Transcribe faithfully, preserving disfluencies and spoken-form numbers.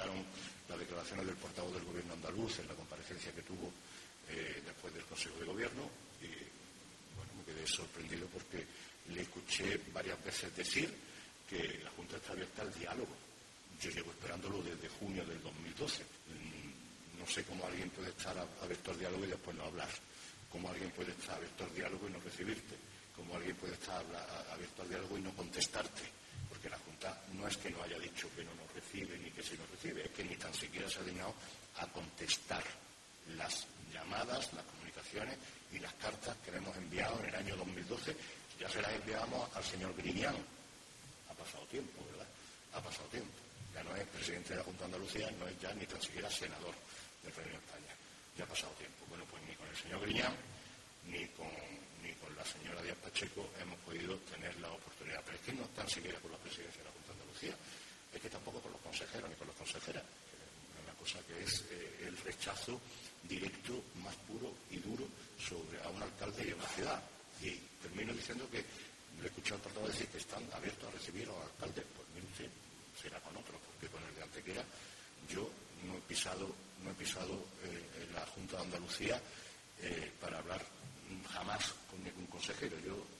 escucharon las declaraciones del portavoz del Gobierno andaluz en la comparecencia que tuvo eh, después del Consejo de Gobierno y bueno, me quedé sorprendido porque le escuché varias veces decir que la Junta está abierta al diálogo. Yo llevo esperándolo desde junio del dos mil doce. No sé cómo alguien puede estar abierto al diálogo y después no hablar. Cómo alguien puede estar abierto al diálogo y no recibirte. Cómo alguien puede estar abierto al diálogo y no contestarte. Porque la Junta no es que no haya dicho que no nos recibe ni que sí nos recibe, es que ni tan siquiera se ha dignado a contestar las llamadas, las comunicaciones y las cartas que le hemos enviado en el año dos mil doce. Ya se las enviamos al señor Griñán. Ha pasado tiempo, ¿verdad? Ha pasado tiempo. Ya no es presidente de la Junta de Andalucía, no es ya ni tan siquiera senador del Reino de España. Ya ha pasado tiempo. Bueno, pues ni con el señor Griñán ni con, ni con la señora Díaz Pacheco hemos podido tener la oportunidad. Pero es que no tan siquiera con la presidencia de la Junta de Andalucía, es que tampoco con los consejeros ni con las consejeras. Es una cosa que es eh, el rechazo directo, más puro y duro sobre a un alcalde y a una ciudad. Y termino diciendo que le he escuchado al portavoz decir que están abiertos a recibir a los alcaldes. Pues mire usted, será con otros, porque con el de Antequera yo no he pisado, no he pisado eh, en la Junta de Andalucía eh, para hablar jamás con ningún consejero. Yo